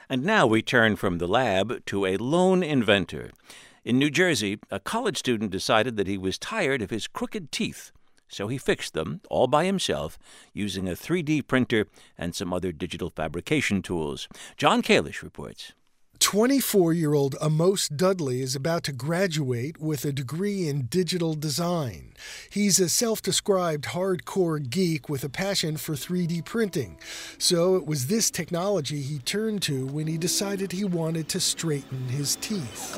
And now we turn from the lab to a lone inventor. In New Jersey, a college student decided that he was tired of his crooked teeth, so he fixed them all by himself using a 3D printer and some other digital fabrication tools. John Kalish reports. 24-year-old Amos Dudley is about to graduate with a degree in digital design. He's a self-described hardcore geek with a passion for 3D printing. So it was this technology he turned to when he decided he wanted to straighten his teeth.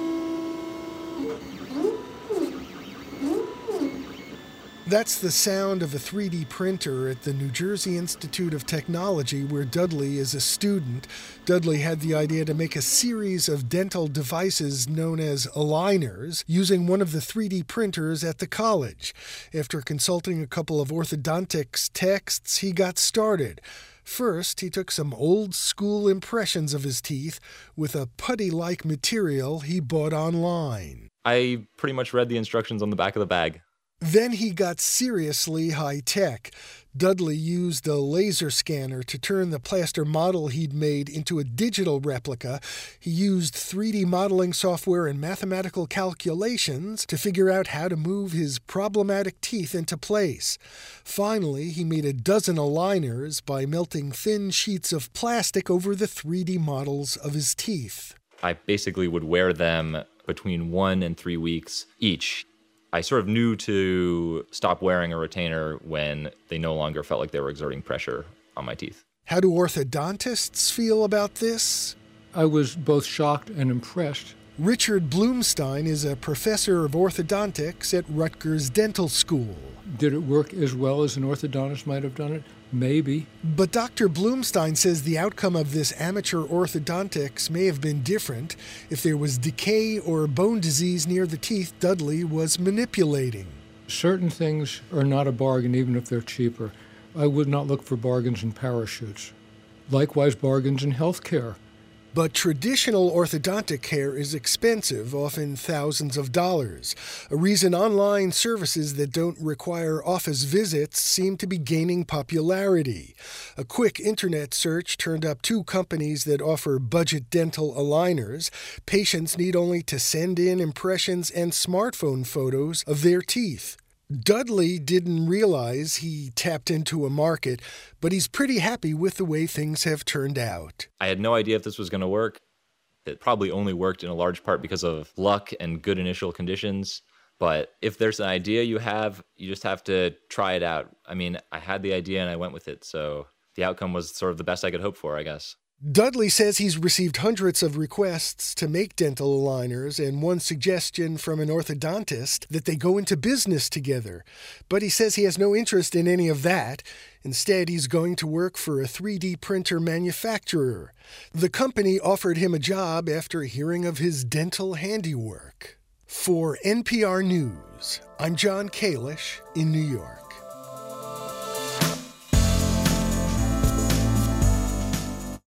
That's the sound of a 3D printer at the New Jersey Institute of Technology, where Dudley is a student. Dudley had the idea to make a series of dental devices known as aligners using one of the 3D printers at the college. After consulting a couple of orthodontics texts, he got started. First, he took some old-school impressions of his teeth with a putty-like material he bought online. I pretty much read the instructions on the back of the bag. Then he got seriously high-tech. Dudley used a laser scanner to turn the plaster model he'd made into a digital replica. He used 3D modeling software and mathematical calculations to figure out how to move his problematic teeth into place. Finally, he made a dozen aligners by melting thin sheets of plastic over the 3D models of his teeth. I basically would wear them between 1 and 3 weeks each. I sort of knew to stop wearing a retainer when they no longer felt like they were exerting pressure on my teeth. How do orthodontists feel about this? I was both shocked and impressed. Richard Blumstein is a professor of orthodontics at Rutgers Dental School. Did it work as well as an orthodontist might have done it? Maybe. But Dr. Blumstein says the outcome of this amateur orthodontics may have been different if there was decay or bone disease near the teeth Dudley was manipulating. Certain things are not a bargain even if they're cheaper. I would not look for bargains in parachutes. Likewise, bargains in healthcare. But traditional orthodontic care is expensive, often thousands of dollars. A reason online services that don't require office visits seem to be gaining popularity. A quick internet search turned up 2 companies that offer budget dental aligners. Patients need only to send in impressions and smartphone photos of their teeth. Dudley didn't realize he tapped into a market, but he's pretty happy with the way things have turned out. I had no idea if this was going to work. It probably only worked in a large part because of luck and good initial conditions. But if there's an idea you just have to try it out. I mean, I had the idea and I went with it, so the outcome was sort of the best I could hope for, I guess. Dudley says he's received hundreds of requests to make dental aligners and one suggestion from an orthodontist that they go into business together. But he says he has no interest in any of that. Instead, he's going to work for a 3D printer manufacturer. The company offered him a job after hearing of his dental handiwork. For NPR News, I'm John Kalish in New York.